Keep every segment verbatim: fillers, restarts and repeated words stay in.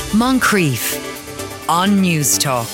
Moncrief on News Talk.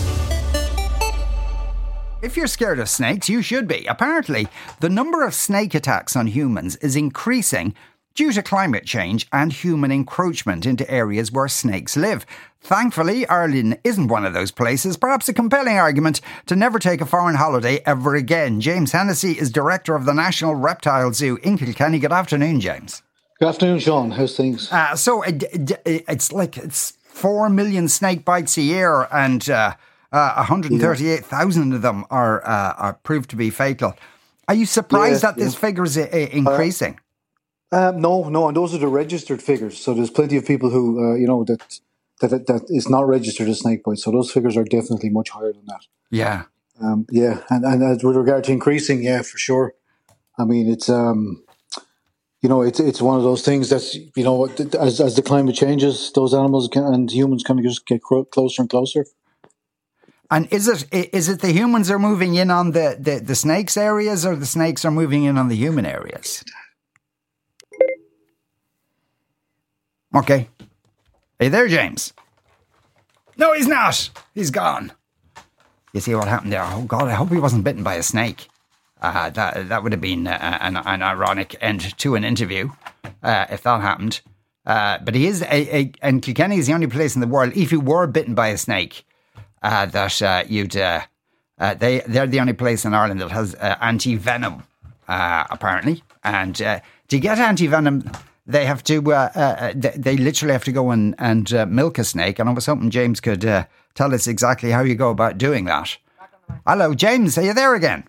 If you're scared of snakes, you should be. Apparently, the number of snake attacks on humans is increasing due to climate change and human encroachment into areas where snakes live. Thankfully, Ireland isn't one of those places. Perhaps a compelling argument to never take a foreign holiday ever again. James Hennessy is director of the National Reptile Zoo in Kilkenny. Good afternoon, James. Good afternoon, Sean. How's things? Uh, so it, it, it's like it's four million snake bites a year, and uh, uh, one hundred thirty-eight thousand of them are uh, are proved to be fatal. Are you surprised yeah, that this yeah. figure is uh, increasing? Uh, um, no, no, and those are the registered figures. So there's plenty of people who, uh, you know, that, that that is not registered as snake bites. So those figures are definitely much higher than that. Yeah, um, yeah, and and as with regard to increasing, yeah, for sure. I mean, it's um. You know, it's it's one of those things that's, you know, as as the climate changes, those animals can, and humans kind of just get closer and closer. And is it is it the humans are moving in on the, the, the snakes areas, or the snakes are moving in on the human areas? Okay. Are you there, James? No, he's not. He's gone. You see what happened there? Oh, God, I hope he wasn't bitten by a snake. Uh, that that would have been uh, an, an ironic end to an interview uh, if that happened. Uh, but he is, a, a, and Kilkenny is the only place in the world, if you were bitten by a snake, uh, that uh, you'd, uh, uh, they, they're the only place in Ireland that has uh, anti-venom, uh, apparently. And uh, to get anti-venom, they have to, uh, uh, they, they literally have to go and, and uh, milk a snake. And I was hoping James could uh, tell us exactly how you go about doing that. Hello, James, are you there again?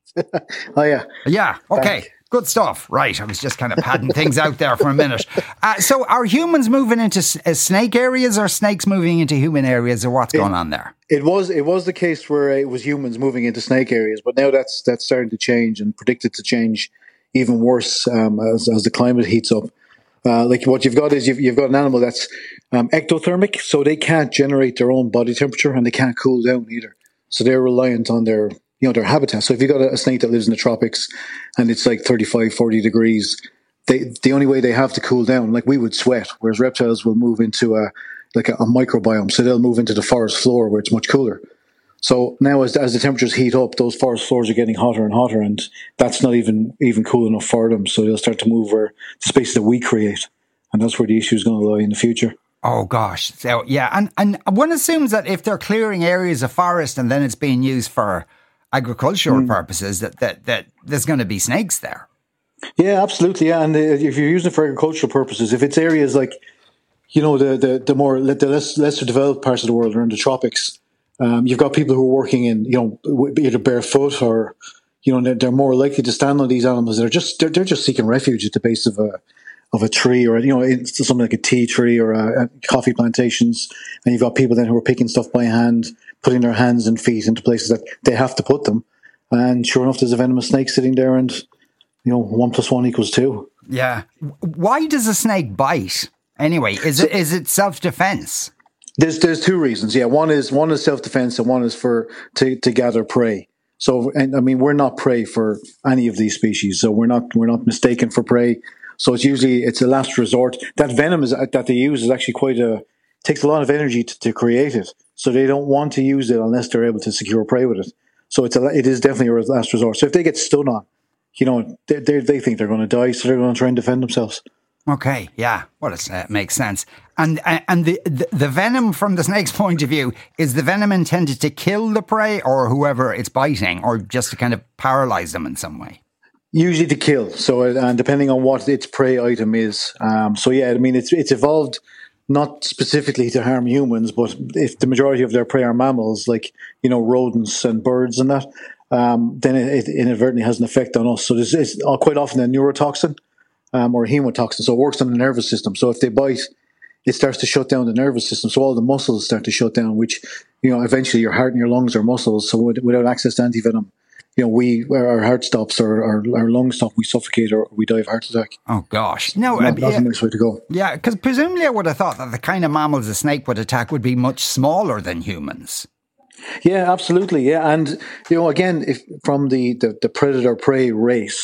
Oh, yeah. Yeah, okay. Back. Good stuff. Right, I was just kind of padding things out there for a minute. Uh, so are humans moving into uh, snake areas, or snakes moving into human areas, or what's it, going on there? It was it was the case where it was humans moving into snake areas, but now that's that's starting to change, and predicted to change even worse um, as, as the climate heats up. Uh, like what you've got is you've, you've got an animal that's um, ectothermic, so they can't generate their own body temperature, and they can't cool down either. So they're reliant on their you know, their habitat. So if you've got a, a snake that lives in the tropics and it's like thirty-five, forty degrees, they, the only way they have to cool down, like we would sweat, whereas reptiles will move into a, like a, a microbiome. So they'll move into the forest floor where it's much cooler. So now as, as the temperatures heat up, those forest floors are getting hotter and hotter, and that's not even, even cool enough for them. So they'll start to move where the spaces that we create. And that's where the issue is going to lie in the future. Oh, gosh. So, yeah. And, and one assumes that if they're clearing areas of forest and then it's being used for agricultural mm. purposes, that, that that there's going to be snakes there. Yeah, absolutely. Yeah, and uh, if you're using it for agricultural purposes, if it's areas like, you know, the the, the more the less lesser developed parts of the world, or in the tropics, um, you've got people who are working in, you know, either barefoot or, you know, they're, they're more likely to stand on these animals that are just they're, they're just seeking refuge at the base of a of a tree, or, you know, it's something like a tea tree or a, a coffee plantations, and you've got people then who are picking stuff by hand, putting their hands and feet into places that they have to put them. And sure enough, there's a venomous snake sitting there, and, you know, one plus one equals two. Yeah. Why does a snake bite? Anyway, is it is it self-defense? There's there's two reasons. Yeah, one is one is self-defense, and one is for to, to gather prey. So, and I mean, we're not prey for any of these species, so we're not we're not mistaken for prey. So it's usually it's a last resort. That venom is that they use is actually quite a takes a lot of energy to, to create it. So they don't want to use it unless they're able to secure prey with it. So it's a, it is definitely a last resort. So if they get stung on, you know, they they, they think they're going to die, so they're going to try and defend themselves. Okay, yeah, well, it uh, makes sense. And uh, and the, the the venom, from the snake's point of view, is the venom intended to kill the prey or whoever it's biting, or just to kind of paralyze them in some way? Usually to kill. So, and depending on what its prey item is. Um, so yeah, I mean, it's it's evolved not specifically to harm humans, but if the majority of their prey are mammals, like, you know, rodents and birds and that, um, then it, it inadvertently has an effect on us. So this is quite often a neurotoxin um, or a hemotoxin. So it works on the nervous system. So if they bite, it starts to shut down the nervous system. So all the muscles start to shut down, which, you know, eventually your heart and your lungs are muscles. So without access to antivenom, you know, we our heart stops, or our, our lungs stop, we suffocate, or we die of heart attack. Oh, gosh. No, not, uh, that's yeah, a nice way to go. Yeah, because presumably I would have thought that the kind of mammals a snake would attack would be much smaller than humans. Yeah, absolutely. Yeah. And, you know, again, if from the, the, the predator-prey race,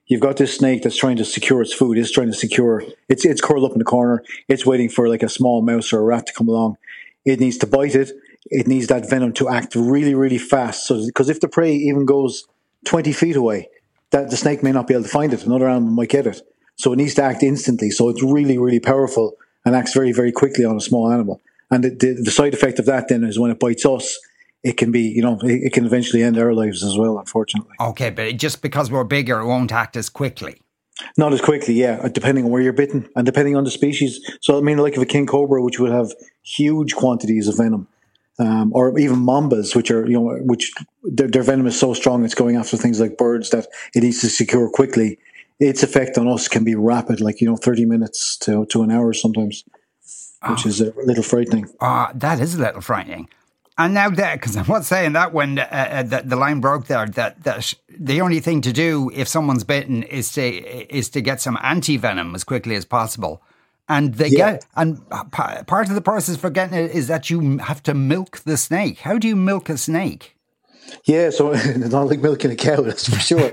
you've got this snake that's trying to secure its food. It's trying to secure, it's, it's curled up in the corner. It's waiting for like a small mouse or a rat to come along. It needs to bite it. It needs that venom to act really, really fast. So, because if the prey even goes twenty feet away, that the snake may not be able to find it. Another animal might get it. So it needs to act instantly. So it's really, really powerful and acts very, very quickly on a small animal. And the, the, the side effect of that then is when it bites us, it can be, you know, it, it can eventually end our lives as well, unfortunately. Okay, but just because we're bigger, it won't act as quickly. Not as quickly, yeah, depending on where you're bitten and depending on the species. So, I mean, like if a king cobra, which would have huge quantities of venom, um, or even mambas, which are, you know, which their, their venom is so strong, it's going after things like birds that it needs to secure quickly. Its effect on us can be rapid, like, you know, thirty minutes to, to an hour sometimes, which oh. is a little frightening. Uh, that is a little frightening. And now that, because I was saying that when uh, uh, the, the line broke there, that, that the only thing to do if someone's bitten is to is to get some anti-venom as quickly as possible. And they yeah. get, and part of the process for getting it is that you have to milk the snake. How do you milk a snake? Yeah, so it's not like milking a cow, that's for sure.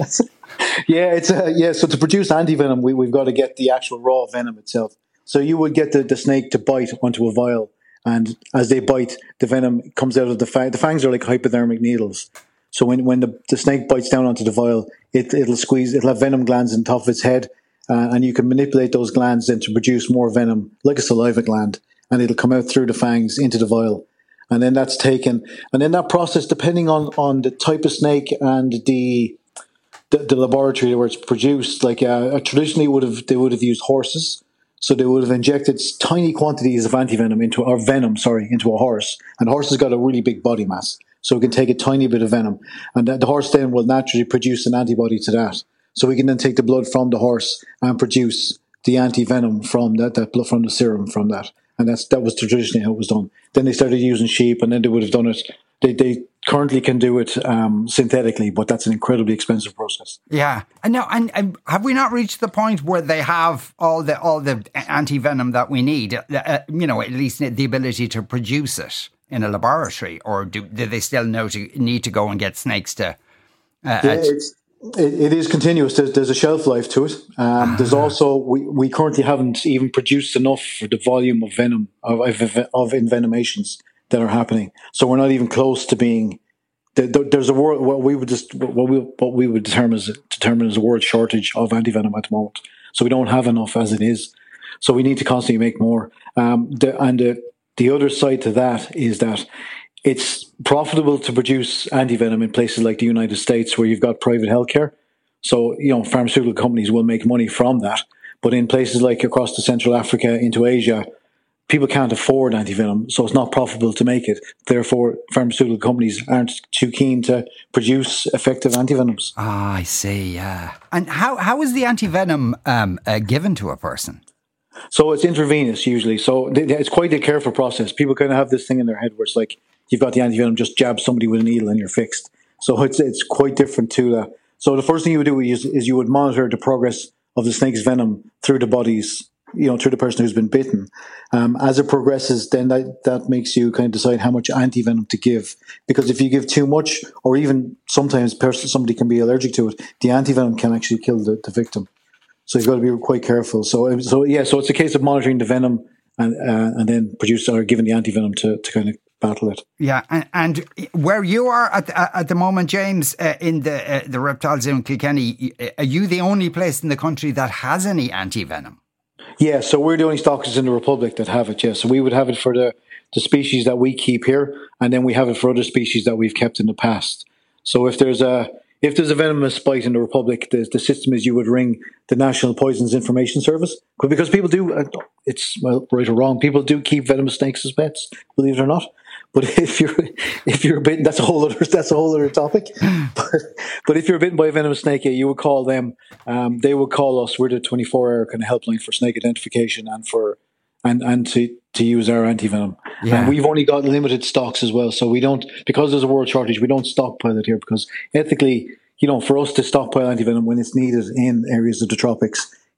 yeah, it's uh, yeah. So to produce anti-venom, we, we've got to get the actual raw venom itself. So you would get the, the snake to bite onto a vial. And as they bite, the venom comes out of the fangs. The fangs are like hypodermic needles. So when, when the, the snake bites down onto the vial, it, it'll squeeze, it'll have venom glands on top of its head. Uh, and you can manipulate those glands then to produce more venom, like a saliva gland. And it'll come out through the fangs into the vial. And then that's taken. And then that process, depending on, on the type of snake and the the, the laboratory where it's produced, like uh, traditionally would have they would have used horses. So they would have injected tiny quantities of antivenom into, or venom, sorry, into a horse. And the horse has got a really big body mass. So it can take a tiny bit of venom. And the horse then will naturally produce an antibody to that. So we can then take the blood from the horse and produce the anti-venom from that, that blood, from the serum from that. And that's that was traditionally how it was done. Then they started using sheep, and then they would have done it. They they currently can do it um, synthetically, but that's an incredibly expensive process. Yeah, and now, and, and have we not reached the point where they have all the all the anti venom that we need? Uh, you know, at least the ability to produce it in a laboratory, or do, do they still know to need to go and get snakes to? Uh, yeah, it's, it, it is continuous. There's, there's a shelf life to it. Um, there's also we, we currently haven't even produced enough for the volume of venom of of, of envenomations that are happening. So we're not even close to being. There's a word what we would just what we what we would determine as determine as a word shortage of antivenom at the moment. So we don't have enough as it is. So we need to constantly make more. Um, the, and the the other side to that is that it's profitable to produce antivenom in places like the United States where you've got private healthcare. So you know pharmaceutical companies will make money from that. But in places like across the Central Africa into Asia, people can't afford antivenom, so it's not profitable to make it. Therefore, pharmaceutical companies aren't too keen to produce effective antivenoms. Ah, I see, yeah. And how how is the antivenom um, uh, given to a person? So it's intravenous usually. So it's quite a careful process. People kind of have this thing in their head where it's like, you've got the antivenom, just jab somebody with a needle and you're fixed. So it's it's quite different to that. So the first thing you would do is, is you would monitor the progress of the snake's venom through the body's, you know, through the person who's been bitten. Um, as it progresses, then that, that makes you kind of decide how much antivenom to give. Because if you give too much, or even sometimes person, somebody can be allergic to it, the antivenom can actually kill the, the victim. So you've got to be quite careful. So, so yeah, so it's a case of monitoring the venom and uh, and then produce or giving the antivenom to, to kind of battle it. Yeah, and, and where you are at at the moment, James, uh, in the uh, the reptile zoo in Kilkenny, are you the only place in the country that has any antivenom? Yeah, so we're the only stockers in the Republic that have it, yeah. So we would have it for the, the species that we keep here, and then we have it for other species that we've kept in the past. So if there's a if there's a venomous bite in the Republic, the, the system is you would ring the National Poisons Information Service. Because people do, it's well, right or wrong, people do keep venomous snakes as pets, believe it or not. But if you're if you're bitten, that's a whole other that's a whole other topic. But, but if you're bitten by a venomous snake, you would call them. Um, they would call us. We're the twenty-four hour kind of helpline for snake identification and for and and to to use our antivenom. Yeah. And we've only got limited stocks as well, so we don't because there's a world shortage. We don't stockpile it here because ethically, you know, for us to stockpile antivenom when it's needed in areas of the tropics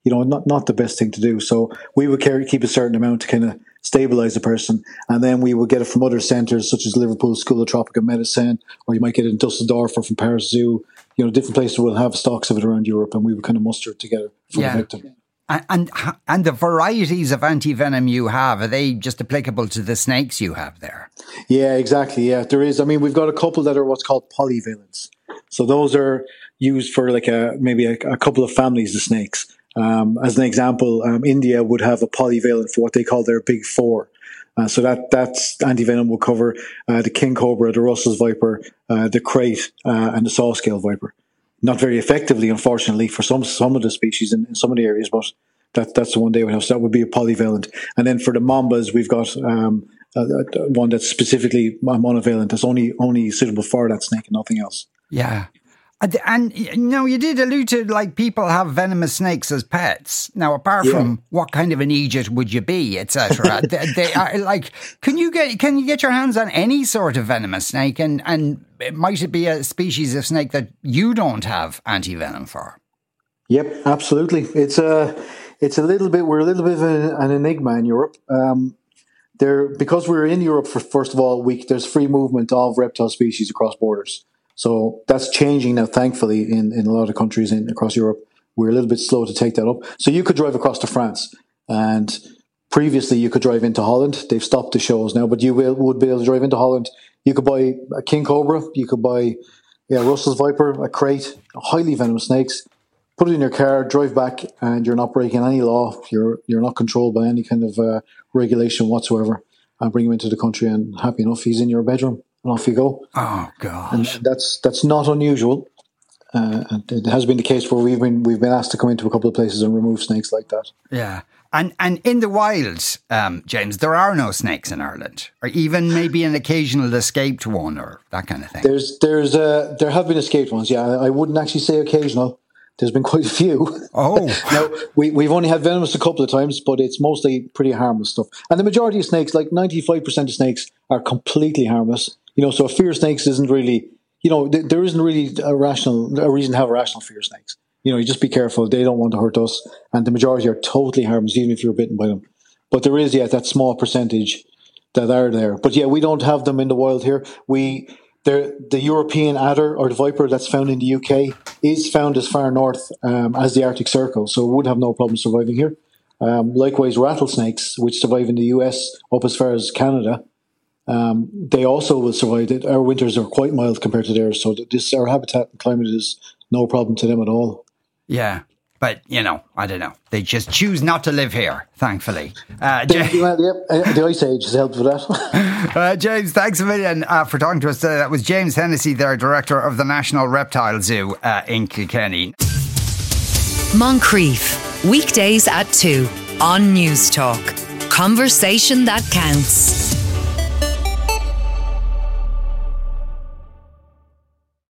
you know, not, not the best thing to do. So we would carry, keep a certain amount to kind of stabilize the person. And then we would get it from other centres such as Liverpool School of Tropical Medicine, or you might get it in Dusseldorf or from Paris Zoo. You know, different places will have stocks of it around Europe, and we would kind of muster it together for Yeah. the victim. And, and and the varieties of anti-venom you have, are they just applicable to the snakes you have there? Yeah, exactly. Yeah, there is. I mean, we've got a couple that are what's called polyvalents. So those are used for like a maybe a, a couple of families of snakes. Um, as an example, um, India would have a polyvalent for what they call their big four. Uh, so that that's anti-venom will cover uh, the king cobra, the Russell's viper, uh, the krait, uh, and the saw scale viper. Not very effectively, unfortunately, for some some of the species in, in some of the areas, but that that's the one they would have. So that would be a polyvalent. And then for the mambas, we've got um, uh, one that's specifically monovalent. That's only only suitable for that snake and nothing else. Yeah. And, and you know, you did allude to, like, people have venomous snakes as pets. Now, apart Yeah. from what kind of an Egypt would you be, et cetera, they, they are like, can you get can you get your hands on any sort of venomous snake, and and might it be a species of snake that you don't have anti-venom for? Yep, absolutely. It's a it's a little bit we're a little bit of an, an enigma in Europe. Um, there because we're in Europe for first of all, we there's free movement of reptile species across borders. So that's changing now, thankfully, in, in a lot of countries in across Europe. We're a little bit slow to take that up. So you could drive across to France, and previously you could drive into Holland. They've stopped the shows now, but you will, would be able to drive into Holland. You could buy a king cobra, you could buy yeah, Russell's viper, a krait, highly venomous snakes. Put it in your car, drive back, and you're not breaking any law. You're you're not controlled by any kind of uh, regulation whatsoever. And bring him into the country, and happy enough, he's in your bedroom. And off you go. Oh gosh, and that's that's not unusual. Uh, and it has been the case where we've been we've been asked to come into a couple of places and remove snakes like that. yeah. And and in the wild, um, James, there are no snakes in Ireland, or even maybe an occasional escaped one, or that kind of thing. There's there's uh, there have been escaped ones. Yeah, I wouldn't actually say occasional. There's been quite a few. Oh, now we we've only had venomous a couple of times, but it's mostly pretty harmless stuff. And the majority of snakes, like ninety-five percent of snakes, are completely harmless. You know, so a fear of snakes isn't really, you know, th- there isn't really a rational, a reason to have a rational fear of snakes. You know, you just be careful. They don't want to hurt us. And the majority are totally harmless, even if you're bitten by them. But there is, yeah, that small percentage that are there. But yeah, we don't have them in the wild here. We, the European adder or the viper that's found in the U K is found as far north um, as the Arctic Circle. So it would have no problem surviving here. Um, likewise, rattlesnakes, which survive in the U S up as far as Canada, Um, they also will survive it. Our winters are quite mild compared to theirs, so this our habitat and climate is no problem to them at all. Yeah, but you know, I don't know. They just choose not to live here, thankfully. Uh, They- James, well, yep, the Ice Age has helped with that. uh, James, thanks a million uh, for talking to us today. That was James Hennessy, there, director of the National Reptile Zoo uh, in Kilkenny. Moncrief, weekdays at two on News Talk. Conversation that counts.